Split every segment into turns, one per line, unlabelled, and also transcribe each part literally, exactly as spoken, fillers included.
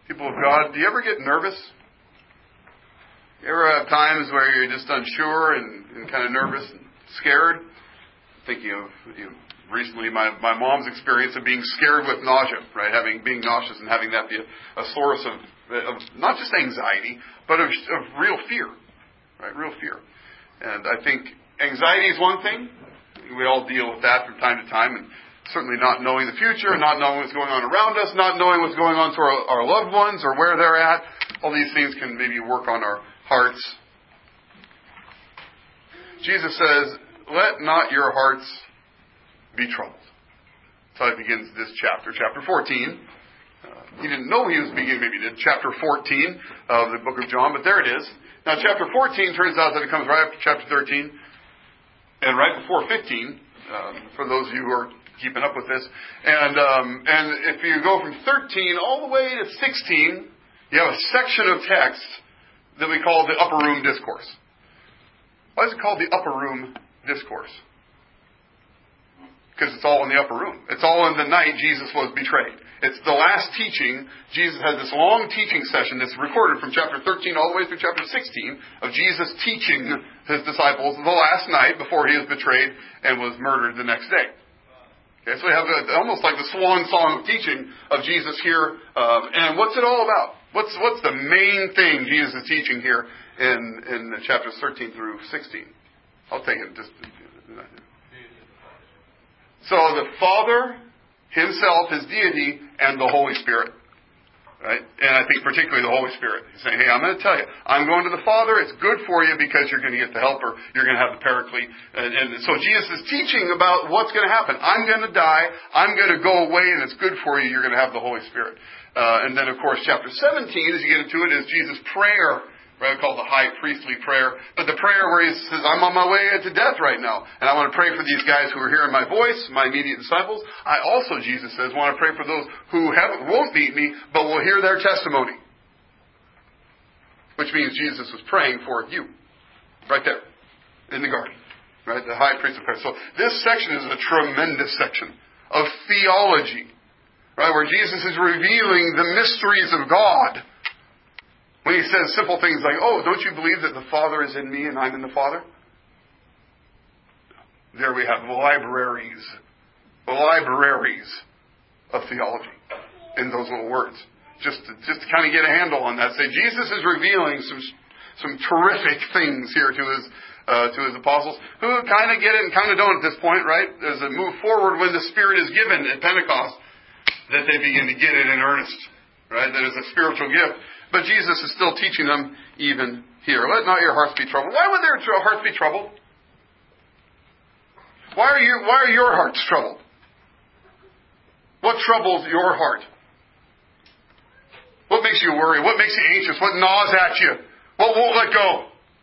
people of God, do you ever get nervous? You ever have times where you're just unsure and, and kind of nervous and scared? Thinking of you know, recently my, my mom's experience of being scared with nausea, right? Having being nauseous and having that be a, a source of, of not just anxiety, but of, of real fear, right? Real fear. And I think anxiety is one thing. We all deal with that from time to time, and certainly not knowing the future, not knowing what's going on around us, not knowing what's going on to our, our loved ones or where they're at. All these things can maybe work on our hearts. Jesus says, let not your hearts be troubled. That's how he begins this chapter, chapter fourteen. Uh, he didn't know he was beginning, maybe he did, chapter fourteen of the book of John, but there it is. Now chapter fourteen turns out that it comes right after chapter thirteen and right before fifteen, um, for those of you who are keeping up with this. And um, and if you go from thirteen all the way to sixteen, you have a section of text that we call the upper room discourse. Why is it called the upper room discourse? Because it's all in the upper room. It's all in the night Jesus was betrayed. It's the last teaching. Jesus had this long teaching session that's recorded from chapter thirteen all the way through chapter sixteen of Jesus teaching his disciples the last night before he was betrayed and was murdered the next day. Okay, so we have a, almost like the swan song of teaching of Jesus here. Um, and what's it all about? What's what's the main thing Jesus is teaching here in, in chapters thirteen through sixteen? I'll take it just... So the Father himself, his deity, and the Holy Spirit. Right? And I think particularly the Holy Spirit. He's saying, hey, I'm going to tell you, I'm going to the Father. It's good for you because you're going to get the Helper. You're going to have the Paraclete. And, and so Jesus is teaching about what's going to happen. I'm going to die. I'm going to go away, and it's good for you. You're going to have the Holy Spirit. Uh, and then, of course, chapter seventeen, as you get into it, is Jesus' prayer, right, called the high priestly prayer. But the prayer where he says, I'm on my way to death right now, and I want to pray for these guys who are hearing my voice, my immediate disciples. I also, Jesus says, want to pray for those who haven't, won't meet me, but will hear their testimony. Which means Jesus was praying for you, right there, in the garden, right, the high priestly prayer. So this section is a tremendous section of theology, right, where Jesus is revealing the mysteries of God. When he says simple things like, oh, don't you believe that the Father is in me and I'm in the Father? There we have libraries, libraries of theology in those little words. Just to, just to kind of get a handle on that. Say, Jesus is revealing some some terrific things here to his uh, to his apostles, who kind of get it and kind of don't at this point, right? As they move forward, when the Spirit is given at Pentecost, that they begin to get it in earnest, right? That is a spiritual gift. But Jesus is still teaching them even here. Let not your hearts be troubled. Why would their hearts be troubled? Why are you? Why are your hearts troubled? What troubles your heart? What makes you worry? What makes you anxious? What gnaws at you? What won't let go?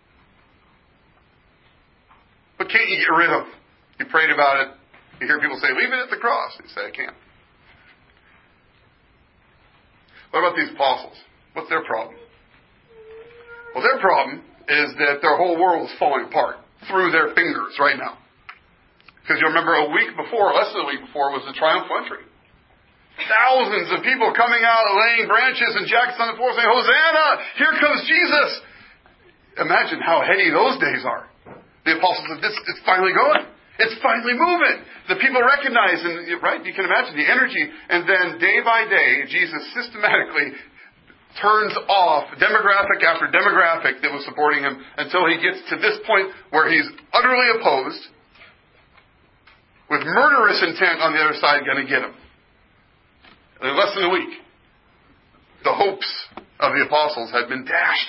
What can't you get rid of? You prayed about it. You hear people say, leave it at the cross. You say, I can't. What about these apostles? What's their problem? Well, their problem is that their whole world is falling apart through their fingers right now. Because you remember a week before, less than a week before, was the triumphal entry. Thousands of people coming out, laying branches and jackets on the floor saying, Hosanna! Here comes Jesus! Imagine how heady those days are. The apostles said, this, it's finally going. It's finally moving. The people recognize, and right, you can imagine the energy. And then day by day, Jesus systematically turns off demographic after demographic that was supporting him until he gets to this point where he's utterly opposed, with murderous intent on the other side going to get him. In less than a week, the hopes of the apostles had been dashed.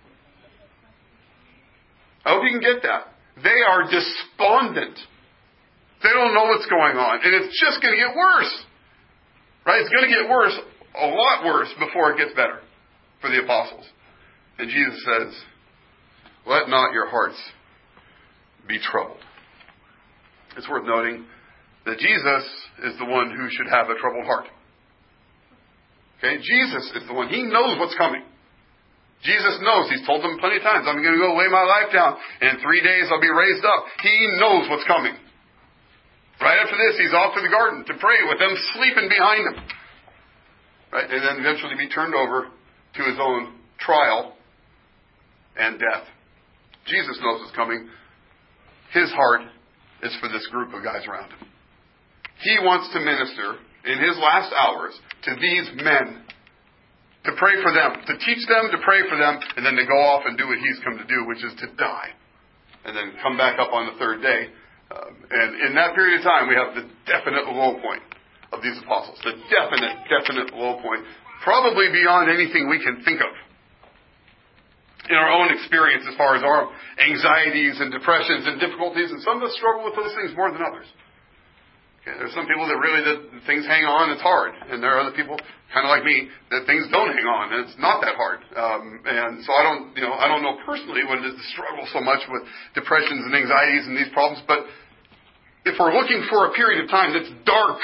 I hope you can get that. They are despondent. They don't know what's going on. And it's just going to get worse. Right? It's going to get worse, a lot worse, before it gets better for the apostles. And Jesus says, let not your hearts be troubled. It's worth noting that Jesus is the one who should have a troubled heart. Okay? Jesus is the one. He knows what's coming. Jesus knows. He's told them plenty of times, I'm going to go lay my life down. And in three days I'll be raised up. He knows what's coming. Right after this, he's off to the garden to pray with them sleeping behind him. right? And then eventually be turned over to his own trial and death. Jesus knows it's coming. His heart is for this group of guys around him. He wants to minister in his last hours to these men, to pray for them, to teach them, to pray for them, and then to go off and do what he's come to do, which is to die. And then come back up on the third day. Um, and in that period of time, we have the definite low point of these apostles. The definite, definite low point. Probably beyond anything we can think of in our own experience as far as our anxieties and depressions and difficulties. And some of us struggle with those things more than others. Okay, there's some people that really, that things hang on, it's hard. And there are other people, kind of like me, that things don't hang on, and it's not that hard. Um, and so I don't, you know, I don't know personally what it is to struggle so much with depressions and anxieties and these problems, but if we're looking for a period of time that's dark,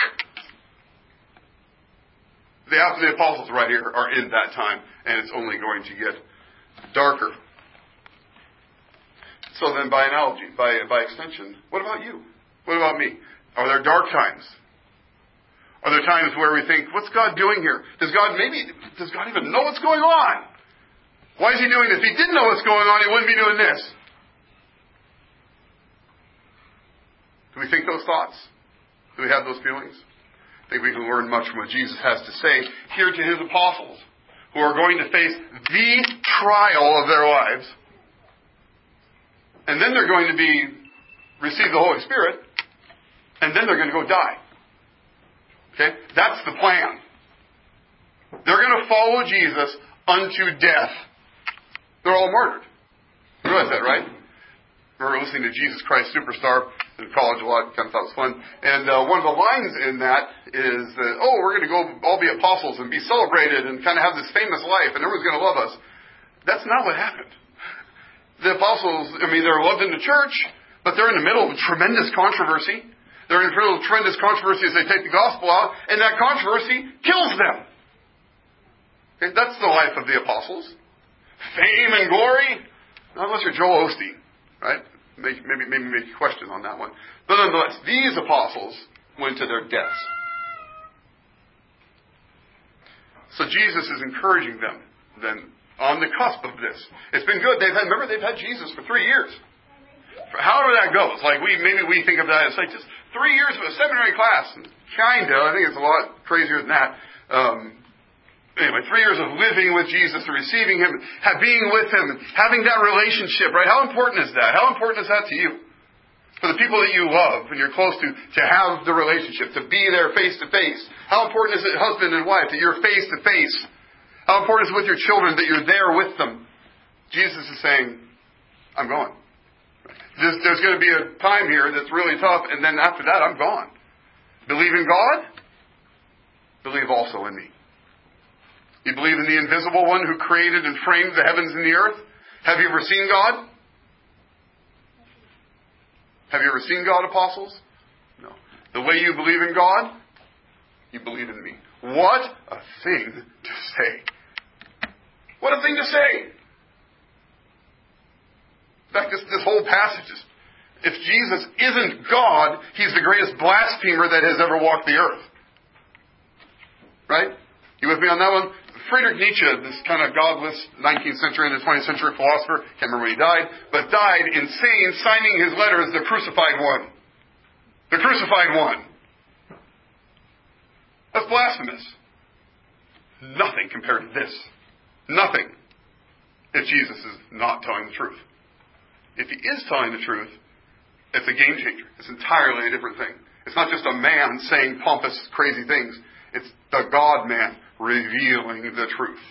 the Acts of the Apostles right here are in that time, and it's only going to get darker. So then by analogy, by, by extension, what about you? What about me? Are there dark times? Are there times where we think, what's God doing here? Does God maybe, does God even know what's going on? Why is he doing this? If he didn't know what's going on, he wouldn't be doing this. Do we think those thoughts? Do we have those feelings? I think we can learn much from what Jesus has to say here to his apostles, who are going to face the trial of their lives. And then they're going to be, receive the Holy Spirit. And then they're going to go die. Okay? That's the plan. They're going to follow Jesus unto death. They're all martyred. You realize that, right? We were listening to Jesus Christ Superstar in college a lot. Kind of thought it was fun. And uh, one of the lines in that is that, oh, we're going to go all be apostles and be celebrated and kind of have this famous life and everyone's going to love us. That's not what happened. The apostles, I mean, they're loved in the church, but they're in the middle of a tremendous controversy. They're in the middle of tremendous controversy as they take the gospel out, and that controversy kills them. Okay, that's the life of the apostles. Fame and glory, not unless you're Joel Osteen, right? Maybe, maybe, maybe make a question on that one. But nonetheless, these apostles went to their deaths. So Jesus is encouraging them then on the cusp of this. It's been good. They've had, remember, they've had Jesus for three years. However that goes, like we maybe we think of that as like just three years of a seminary class. Kinda, I think it's a lot crazier than that. Um, anyway, three years of living with Jesus, and receiving Him, have, being with Him, having that relationship, right? How important is that? How important is that to you? For the people that you love and you're close to, to have the relationship, to be there face to face. How important is it, husband and wife, that you're face to face? How important is it with your children that you're there with them? Jesus is saying, I'm going. There's, there's going to be a time here that's really tough, and then after that, I'm gone. Believe in God? Believe also in me. You believe in the invisible one who created and framed the heavens and the earth? Have you ever seen God? Have you ever seen God, apostles? No. The way you believe in God, you believe in me. What a thing to say. What a thing to say. In fact, this, this whole passage is, if Jesus isn't God, He's the greatest blasphemer that has ever walked the earth. Right? You with me on that one? Friedrich Nietzsche, this kind of godless nineteenth century and twentieth century philosopher, can't remember when he died, but died insane, signing his letters, the crucified one. The crucified one. That's blasphemous. Nothing compared to this. Nothing. If Jesus is not telling the truth. If He is telling the truth, it's a game changer. It's entirely a different thing. It's not just a man saying pompous, crazy things. It's the God-man revealing the truth.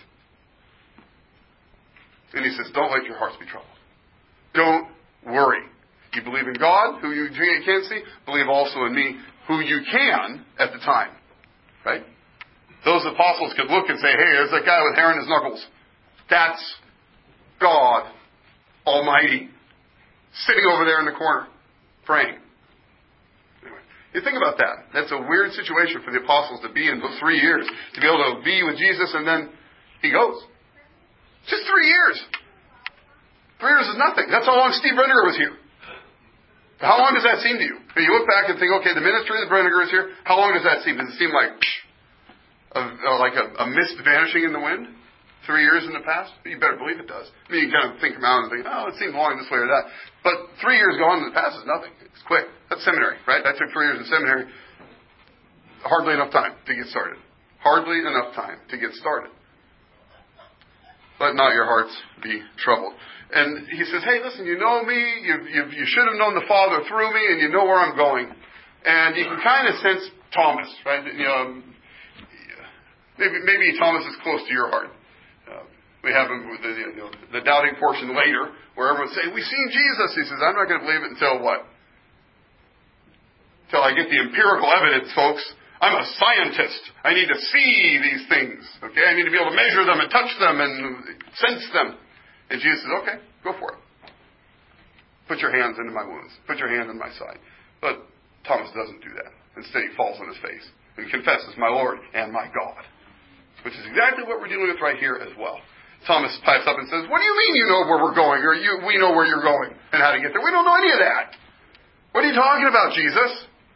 And He says, don't let your hearts be troubled. Don't worry. You believe in God, who you can't see. Believe also in me, who you can at the time. Right? Those apostles could look and say, hey, there's that guy with hair in his knuckles. That's God Almighty. Sitting over there in the corner, praying. Anyway, you think about that. That's a weird situation for the apostles to be in those three years. To be able to be with Jesus and then He goes. Just three years. Three years is nothing. That's how long Steve Brenniger was here. How long does that seem to you? When you look back and think, okay, the ministry of the Brenniger is here. How long does that seem? Does it seem like, psh, of uh, like a, a mist vanishing in the wind? Three years in the past? You better believe it does. I mean, you kind of think around and think, oh, it seems long this way or that. But three years gone in the past is nothing. It's quick. That's seminary, right? I took three years in seminary. Hardly enough time to get started. Hardly enough time to get started. Let not your hearts be troubled. And he says, hey, listen, you know me. You've, you've, you should have known the Father through me, and you know where I'm going. And you can kind of sense Thomas, right? You know, maybe, maybe Thomas is close to your heart. Uh, we have him with the, you know, the doubting portion later, where everyone's saying, we've seen Jesus. He says, I'm not going to believe it until what? Until I get the empirical evidence, folks. I'm a scientist. I need to see these things. Okay? I need to be able to measure them and touch them and sense them. And Jesus says, okay, go for it. Put your hands into my wounds. Put your hand in my side. But Thomas doesn't do that. Instead, he falls on his face and confesses, my Lord and my God. Which is exactly what we're dealing with right here as well. Thomas pipes up and says, what do you mean you know where we're going? Or you, we know where you're going and how to get there. We don't know any of that. What are you talking about, Jesus?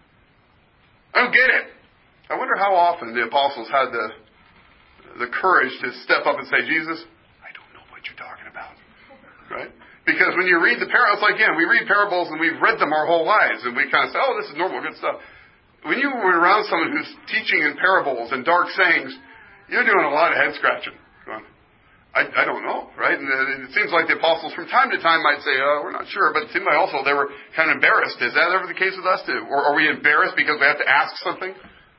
I don't get it. I wonder how often the apostles had the, the courage to step up and say, Jesus, I don't know what you're talking about. Right? Because when you read the parables, like again, we read parables and we've read them our whole lives. And we kind of say, oh, this is normal, good stuff. When you were around someone who's teaching in parables and dark sayings, you're doing a lot of head scratching. Going, I, I don't know, right? And it seems like the apostles from time to time might say, oh, we're not sure. But it seemed like also they were kind of embarrassed. Is that ever the case with us too? Or are we embarrassed because we have to ask something?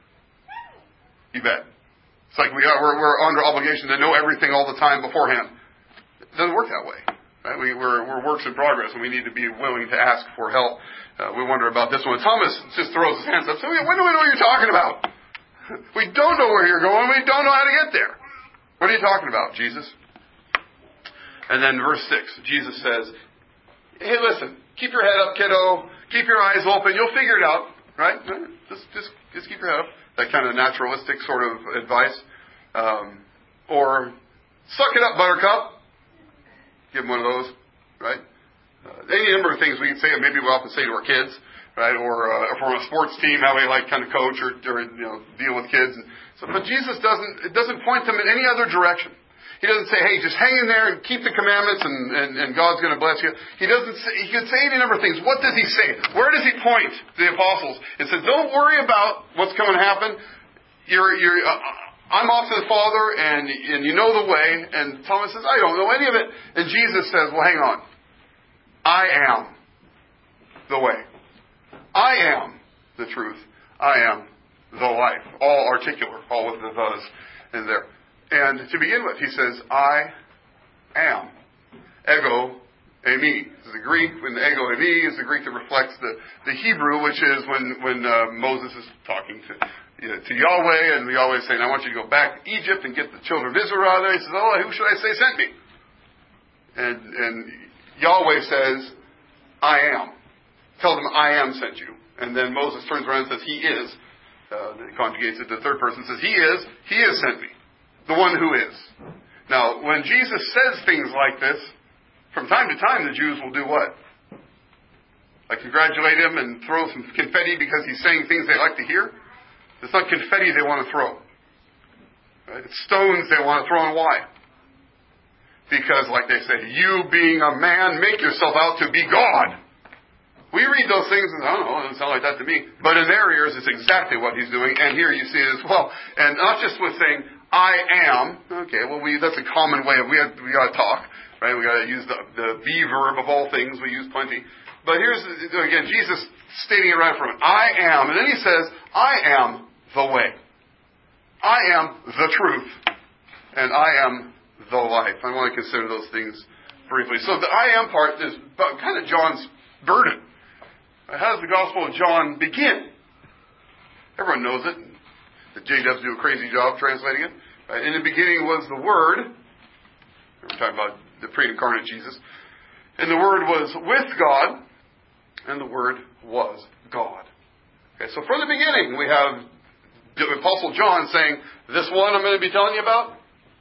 You bet. It's like we are, we're, we're under obligation to know everything all the time beforehand. It doesn't work that way. Right? We, we're, we're works in progress, and we need to be willing to ask for help. Uh, we wonder about this one. Thomas just throws his hands up. So, when do we know what you're talking about? We don't know where you're going. We don't know how to get there. What are you talking about, Jesus? And then verse six, Jesus says, hey, listen, keep your head up, kiddo. Keep your eyes open. You'll figure it out, right? Just, just, just keep your head up. That kind of naturalistic sort of advice. Um, or, suck it up, buttercup. Give him one of those, right? Uh, any number of things we can say, maybe we often say to our kids. Right, or uh, if we're on a sports team, how we like kind of coach or, or you know deal with kids. And so, but Jesus doesn't it doesn't point them in any other direction. He doesn't say, "Hey, just hang in there and keep the commandments, and, and, and God's going to bless you." He doesn't. Say, he could say any number of things. What does he say? Where does he point to the apostles and says, "Don't worry about what's going to happen. You're you're." Uh, I'm off to the Father, and and you know the way. And Thomas says, "I don't know any of it." And Jesus says, "Well, hang on. I am the way. I am the truth. I am the life." All articular, all with the thes in there. And to begin with, he says, I am. Ego eimi. This is the Greek. When the ego eimi is the Greek that reflects the, the Hebrew, which is when, when uh, Moses is talking to, you know, to Yahweh, and Yahweh is saying, I want you to go back to Egypt and get the children of Israel out of there. He says, oh, who should I say sent me? And, and Yahweh says, I am. Tell them I am sent you. And then Moses turns around and says, he is. Uh, conjugates it to the third person and says, he is. He has sent me. The one who is. Now, when Jesus says things like this, from time to time the Jews will do what? Like congratulate him and throw some confetti because he's saying things they like to hear? It's not confetti they want to throw. Right? It's stones they want to throw. And why? Because, like they say, you being a man, make yourself out to be God. We read those things and, I don't know, it doesn't sound like that to me. But in their ears, it's exactly what he's doing. And here you see it as well. And not just with saying, I am. Okay, well, we that's a common way of, we have, we got to talk, right? We got to use the, the be verb of all things. We use plenty. But here's, again, Jesus stating it right in front. I am. And then he says, I am the way. I am the truth. And I am the life. I want to consider those things briefly. So the I am part is kind of John's burden. How does the Gospel of John begin? Everyone knows it. The J Dubs do a crazy job translating it. Right? In the beginning was the Word. We're talking about the pre-incarnate Jesus. And the Word was with God. And the Word was God. Okay, so from the beginning we have the Apostle John saying, this one I'm going to be telling you about.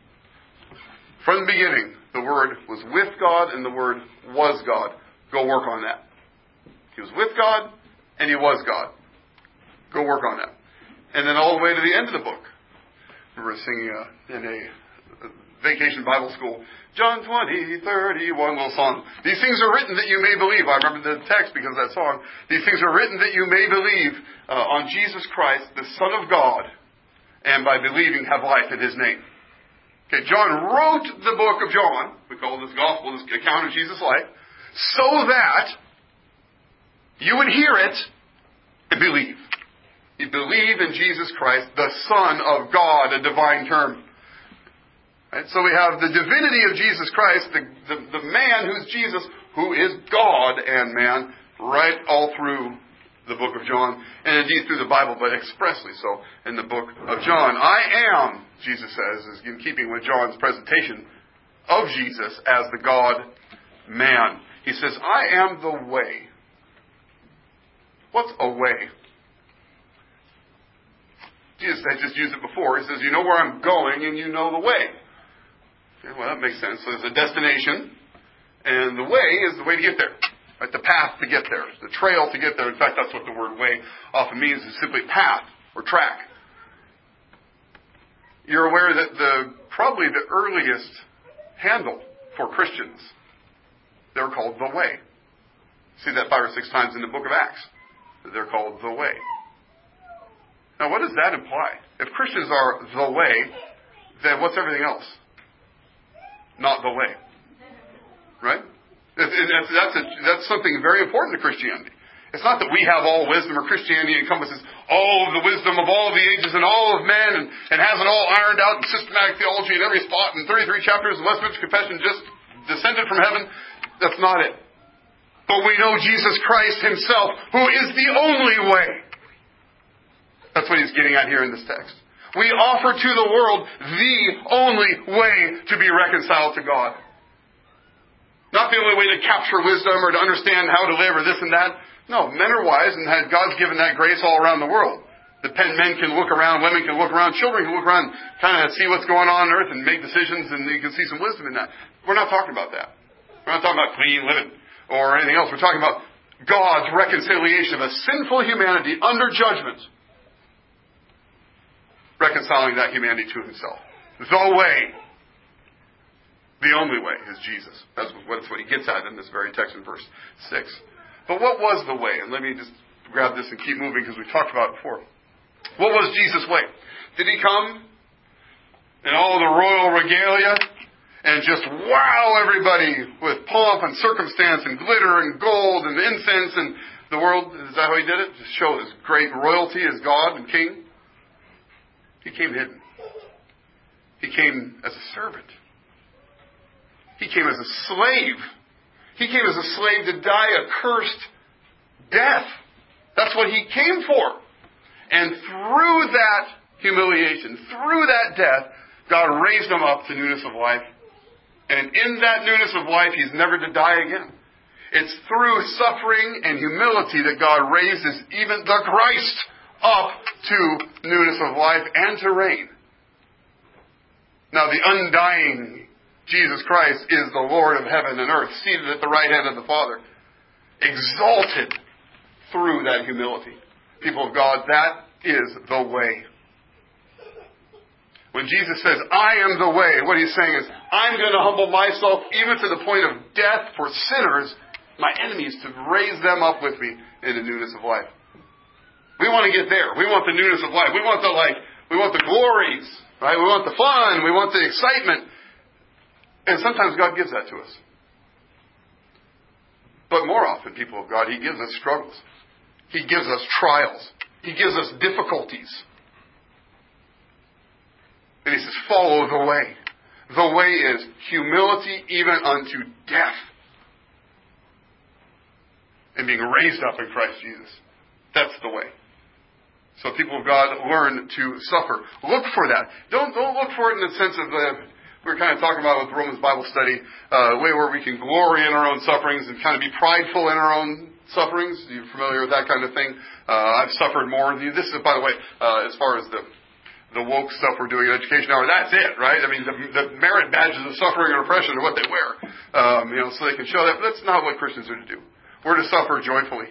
From the beginning, the Word was with God and the Word was God. Go work on that. He was with God, and He was God. Go work on that. And then all the way to the end of the book, We were singing uh, in a vacation Bible school, John twenty, thirty-one, little song. These things are written that you may believe. I remember the text because of that song. These things are written that you may believe uh, on Jesus Christ, the Son of God, and by believing have life in His name. Okay, John wrote the book of John, we call this gospel, this account of Jesus' life, so that you would hear it and believe. You believe in Jesus Christ, the Son of God, a divine term. Right? So we have the divinity of Jesus Christ, the, the, the man who's Jesus, who is God and man, right all through the book of John, and indeed through the Bible, but expressly so in the book of John. I am, Jesus says, is in keeping with John's presentation of Jesus as the God-man. He says, I am the way. What's a way? Jesus had just used it before. He says, you know where I'm going and you know the way. Okay, well, that makes sense. So there's a destination, and the way is the way to get there. Right? The path to get there. The trail to get there. In fact, that's what the word way often means, is simply path or track. You're aware that the probably the earliest handle for Christians, they were called the way. See that five or six times in the book of Acts. They're called the way. Now, what does that imply? If Christians are the way, then what's everything else? Not the way. Right? That's, that's, a, that's something very important to Christianity. It's not that we have all wisdom, or Christianity encompasses all of the wisdom of all of the ages and all of men, and, and has it all ironed out in systematic theology in every spot, and thirty-three chapters of Westminster Confession just descended from heaven. That's not it. But we know Jesus Christ Himself, who is the only way. That's what He's getting at here in this text. We offer to the world the only way to be reconciled to God. Not the only way to capture wisdom or to understand how to live or this and that. No, men are wise, and God's given that grace all around the world. The men can look around, women can look around, children can look around, kind of see what's going on on earth and make decisions, and you can see some wisdom in that. We're not talking about that. We're not talking about clean living or anything else. We're talking about God's reconciliation of a sinful humanity under judgment, reconciling that humanity to Himself. The way, the only way, is Jesus. That's what, that's what He gets at in this very text in verse six. But what was the way? And let me just grab this and keep moving, because we talked about it before. What was Jesus' way? Did He come in all the royal regalia and just wow everybody with pomp and circumstance and glitter and gold and incense and the world? Is that how He did it? To show His great royalty as God and King? He came hidden. He came as a servant. He came as a slave. He came as a slave to die a cursed death. That's what He came for. And through that humiliation, through that death, God raised Him up to newness of life. And in that newness of life, He's never to die again. It's through suffering and humility that God raises even the Christ up to newness of life and to reign. Now, the undying Jesus Christ is the Lord of heaven and earth, seated at the right hand of the Father, exalted through that humility. People of God, that is the way. When Jesus says, I am the way, what He's saying is, I'm going to humble myself even to the point of death for sinners, my enemies, to raise them up with me in the newness of life. We want to get there. We want the newness of life. We want the like, we want the glories, right? We want the fun. We want the excitement. And sometimes God gives that to us. But more often, people of God, He gives us struggles. He gives us trials. He gives us difficulties. And He says, follow the way. The way is humility even unto death. And being raised up in Christ Jesus. That's the way. So people of God, learn to suffer. Look for that. Don't, don't look for it in the sense of the... We were kind of talking about with the Romans Bible study, uh, a way where we can glory in our own sufferings and kind of be prideful in our own sufferings. Are you familiar with that kind of thing? Uh, I've suffered more than you. This is, by the way, uh, as far as the the woke stuff we're doing in Education Hour, that's it, right? I mean, the, the merit badges of suffering and oppression are what they wear, um, you know, so they can show that. But that's not what Christians are to do. We're to suffer joyfully.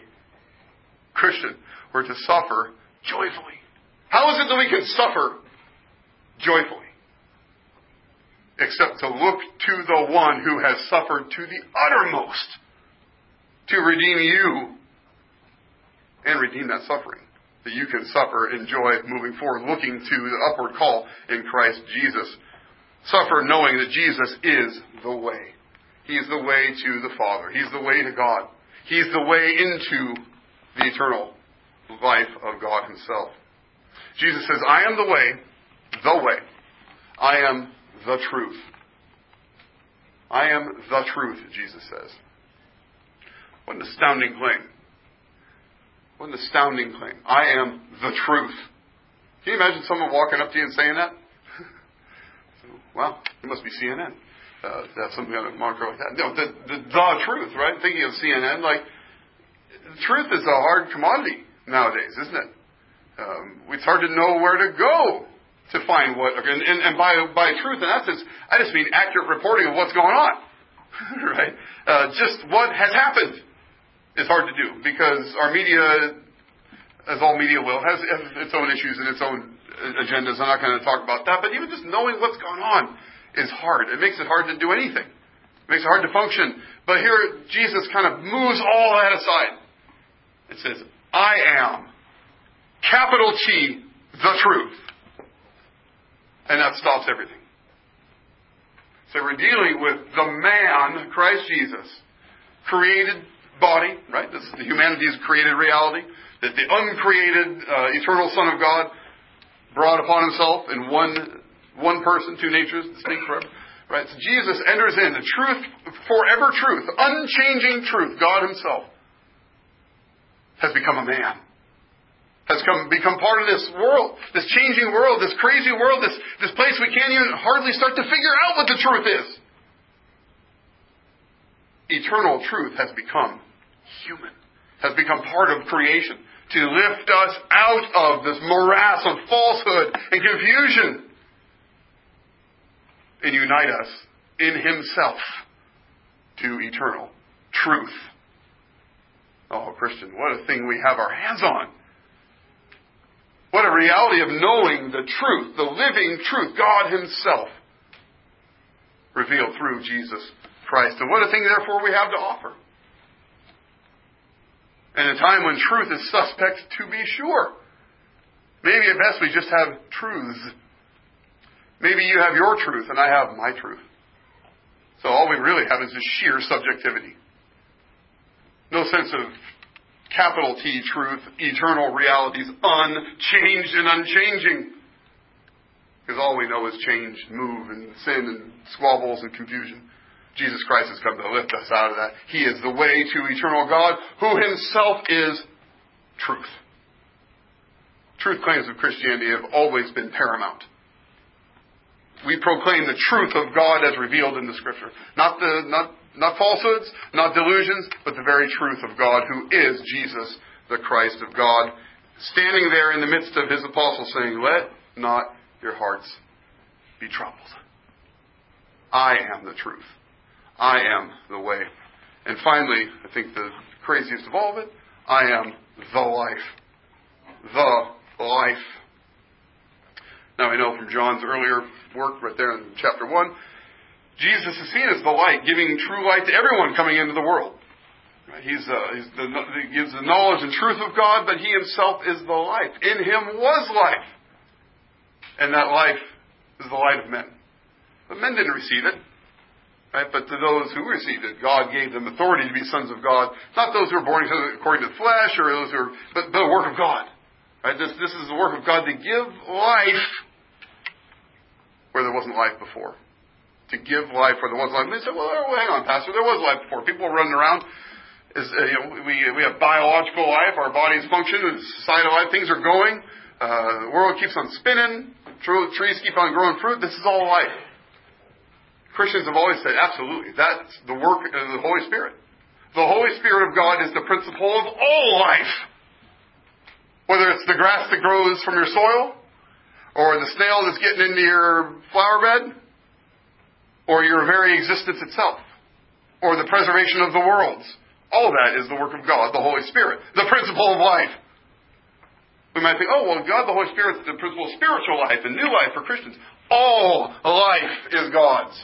Christian, we're to suffer joyfully. How is it that we can suffer joyfully, except to look to the one who has suffered to the uttermost to redeem you and redeem that suffering, that you can suffer and enjoy moving forward, looking to the upward call in Christ Jesus. Suffer knowing that Jesus is the way. He's the way to the Father. He's the way to God. He's the way into the eternal life of God Himself. Jesus says, I am the way, the way. I am the truth. I am the truth, Jesus says. What an astounding claim. What an astounding claim. I am the truth. Can you imagine someone walking up to you and saying that? Well, it must be C N N. Uh, to have some kind of marker like that. No, the, the, the truth, right? Thinking of C N N, like, truth is a hard commodity nowadays, isn't it? Um, it's hard to know where to go to find what, and, and, and by by truth in that sense, I just mean accurate reporting of what's going on, right? Uh, just what has happened is hard to do because our media, as all media will, has, has its own issues and its own agendas. I'm not going to talk about that, but even just knowing what's going on is hard. It makes it hard to do anything. It makes it hard to function. But here, Jesus kind of moves all that aside. It says, I am, capital T, the truth. And that stops everything. So we're dealing with the man, Christ Jesus, created body, right? This is the humanity's created reality, that the uncreated, uh, eternal Son of God brought upon Himself in one One person, two natures, distinct forever. Right? So Jesus enters in the truth, forever truth, unchanging truth. God Himself has become a man. Has come become part of this world, this changing world, this crazy world, this, this place we can't even hardly start to figure out what the truth is. Eternal truth has become human, has become part of creation to lift us out of this morass of falsehood and confusion and unite us in Himself to eternal truth. Oh, Christian, what a thing we have our hands on. What a reality of knowing the truth, the living truth, God Himself, revealed through Jesus Christ. And what a thing, therefore, we have to offer. In a time when truth is suspect, to be sure. Maybe at best we just have truths. Maybe you have your truth and I have my truth. So all we really have is just sheer subjectivity. No sense of capital T truth, eternal realities, unchanged and unchanging. Because all we know is change, move, and sin, and squabbles, and confusion. Jesus Christ has come to lift us out of that. He is the way to eternal God, who Himself is truth. Truth claims of Christianity have always been paramount. We proclaim the truth of God as revealed in the Scripture. Not the not not falsehoods, not delusions, but the very truth of God, who is Jesus, the Christ of God, standing there in the midst of His apostles saying, let not your hearts be troubled. I am the truth. I am the way. And finally, I think the craziest of all of it, I am the life. The life. Now we know from John's earlier work right there in chapter one, Jesus is seen as the light, giving true light to everyone coming into the world. He's, uh, he's the, he gives the knowledge and truth of God, but He Himself is the life. In Him was life. And that life is the light of men. But men didn't receive it. Right? But to those who received it, God gave them authority to be sons of God. Not those who are born according to the flesh, or those who are, but the work of God. Right? This, this is the work of God to give life where there wasn't life before. To give life where there wasn't life. And they said, well, hang on, Pastor, there was life before. People were running around. Is, uh, you know, we, we have biological life. Our bodies function. Societal life. Things are going. Uh, the world keeps on spinning. Trees keep on growing fruit. This is all life. Christians have always said, absolutely, that's the work of the Holy Spirit. The Holy Spirit of God is the principle of all life. Whether it's the grass that grows from your soil, or the snail that's getting into your flower bed, or your very existence itself, or the preservation of the worlds. All of that is the work of God, the Holy Spirit, the principle of life. We might think, oh, well, God the Holy Spirit is the principle of spiritual life and new life for Christians. All life is God's.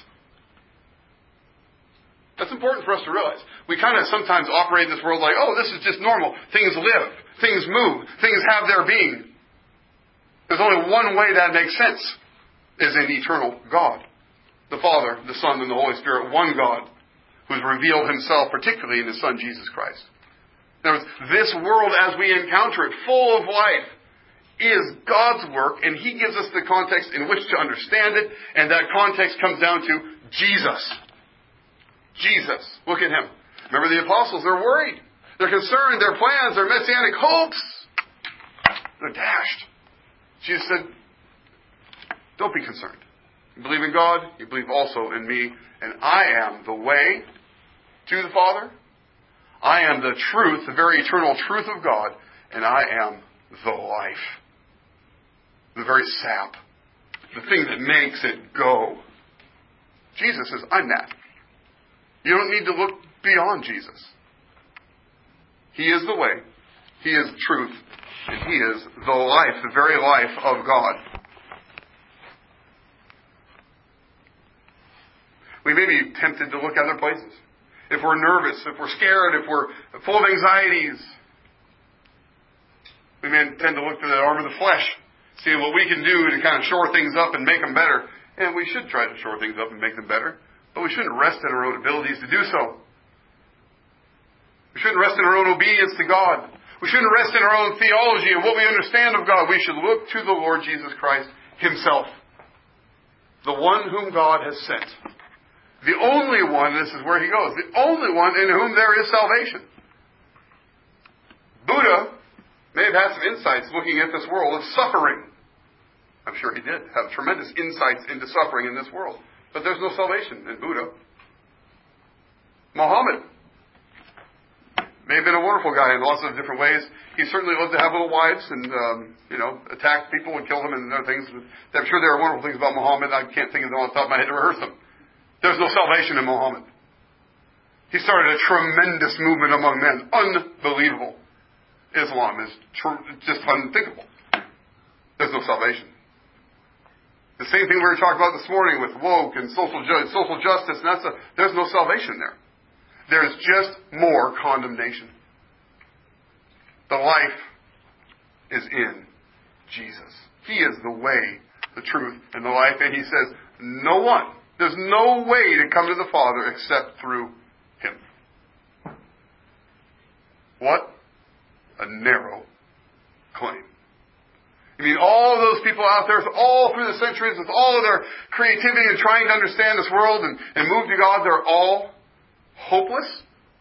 That's important for us to realize. We kind of sometimes operate in this world like, oh, this is just normal. Things live. Things move. Things have their being. There's only one way that makes sense, is in eternal God. The Father, the Son, and the Holy Spirit, one God, who's revealed himself particularly in his Son, Jesus Christ. In other words, this world as we encounter it, full of life, is God's work, and he gives us the context in which to understand it, and that context comes down to Jesus. Jesus. Look at him. Remember the apostles, they're worried. They're concerned, their plans, their messianic hopes, they're dashed. Jesus said, don't be concerned. You believe in God, you believe also in me, and I am the way to the Father. I am the truth, the very eternal truth of God, and I am the life. The very sap. The thing that makes it go. Jesus says, I'm that. You don't need to look beyond Jesus. He is the way. He is the truth. And he is the life, the very life of God. We may be tempted to look other places. If we're nervous, if we're scared, if we're full of anxieties, we may tend to look to the arm of the flesh, seeing what we can do to kind of shore things up and make them better. And we should try to shore things up and make them better. But we shouldn't rest in our own abilities to do so. We shouldn't rest in our own obedience to God. We shouldn't rest in our own theology and what we understand of God. We should look to the Lord Jesus Christ himself. The one whom God has sent. The only one, this is where he goes, the only one in whom there is salvation. Buddha may have had some insights looking at this world of suffering. I'm sure he did have tremendous insights into suffering in this world. But there's no salvation in Buddha. Muhammad may have been a wonderful guy in lots of different ways. He certainly loved to have little wives and, um, you know, attack people and kill them and other things. I'm sure there are wonderful things about Muhammad. I can't think of them off the top of my head to rehearse them. There's no salvation in Muhammad. He started a tremendous movement among men. Unbelievable. Islam is tr- just unthinkable. There's no salvation. The same thing we were talking about this morning with woke and social ju- social justice. And that's a, there's no salvation there. There's just more condemnation. The life is in Jesus. He is the way, the truth, and the life. And he says, no one, there's no way to come to the Father except through him. What a narrow claim. You mean all of those people out there, all through the centuries, with all of their creativity and trying to understand this world and, and move to God, they're all hopeless?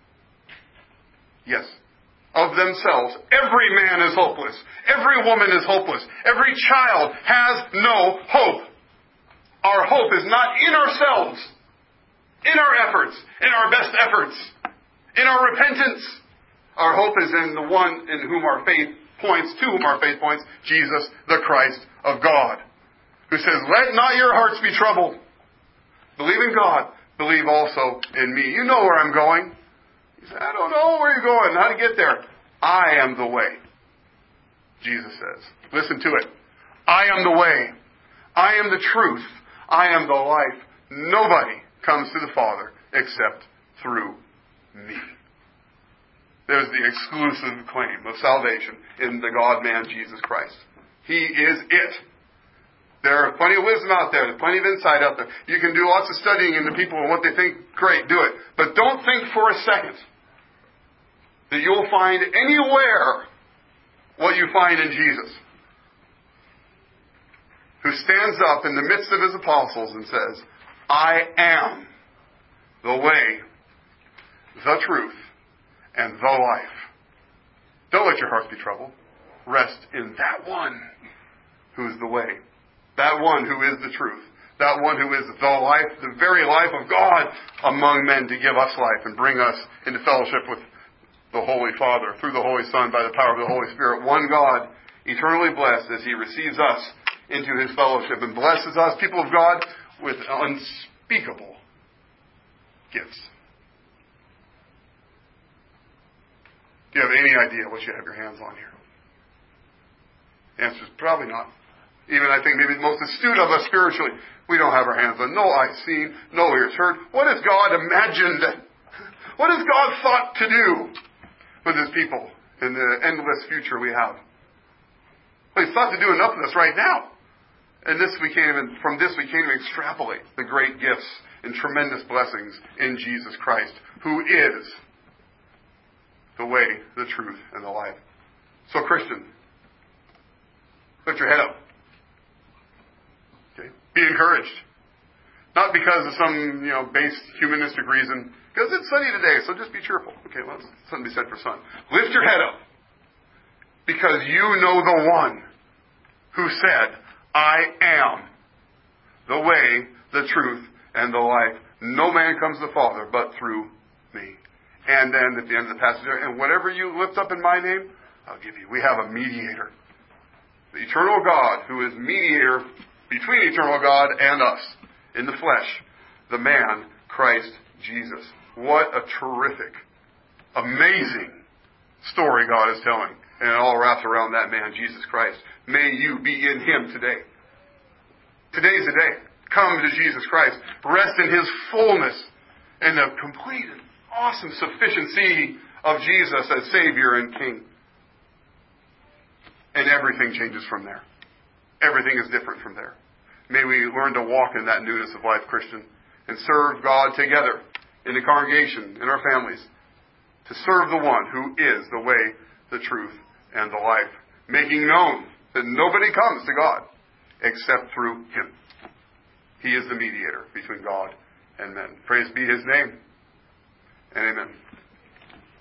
Yes. Of themselves. Every man is hopeless. Every woman is hopeless. Every child has no hope. Our hope is not in ourselves, in our efforts, in our best efforts, in our repentance. Our hope is in the one in whom our faith points, to whom our faith points, Jesus, the Christ of God, who says, let not your hearts be troubled. Believe in God. Believe also in me. You know where I'm going. You say, I don't know where you're going, how to get there. I am the way, Jesus says. Listen to it. I am the way. I am the truth. I am the life. Nobody comes to the Father except through me. There's the exclusive claim of salvation in the God-man Jesus Christ. He is it. There are plenty of wisdom out there. There's plenty of insight out there. You can do lots of studying into people and what they think. Great, do it. But don't think for a second that you'll find anywhere what you find in Jesus, who stands up in the midst of his apostles and says, I am the way, the truth, and the life. Don't let your hearts be troubled. Rest in that one who is the way. That one who is the truth. That one who is the life, the very life of God among men to give us life and bring us into fellowship with the Holy Father through the Holy Son by the power of the Holy Spirit. One God, eternally blessed as he receives us into his fellowship and blesses us, people of God, with unspeakable gifts. Do you have any idea what you have your hands on here? The answer is probably not. Even I think maybe the most astute of us spiritually, we don't have our hands on. No eye seen, no ears heard. What has God imagined? What has God thought to do with His people in the endless future we have? Well, He's thought to do enough of this right now. And this we can't even, from this we can't even extrapolate the great gifts and tremendous blessings in Jesus Christ, who is the way, the truth, and the life. So, Christian, lift your head up. Okay? Be encouraged. Not because of some, you know, base humanistic reason. Because it's sunny today, so just be cheerful. Okay, well, that's something to be said for sun. Lift your head up. Because you know the one who said, I am the way, the truth, and the life. No man comes to the Father but through me. And then at the end of the passage, and whatever you lift up in my name, I'll give you. We have a mediator. The eternal God who is mediator between eternal God and us in the flesh. The man, Christ Jesus. What a terrific, amazing story God is telling. And it all wraps around that man, Jesus Christ. May you be in Him today. Today's the day. Come to Jesus Christ. Rest in His fullness and the complete and awesome sufficiency of Jesus as Savior and King. And everything changes from there. Everything is different from there. May we learn to walk in that newness of life, Christian, and serve God together in the congregation, in our families, to serve the one who is the way, the truth, and the life, making known that nobody comes to God except through Him. He is the mediator between God and men. Praise be His name, and amen.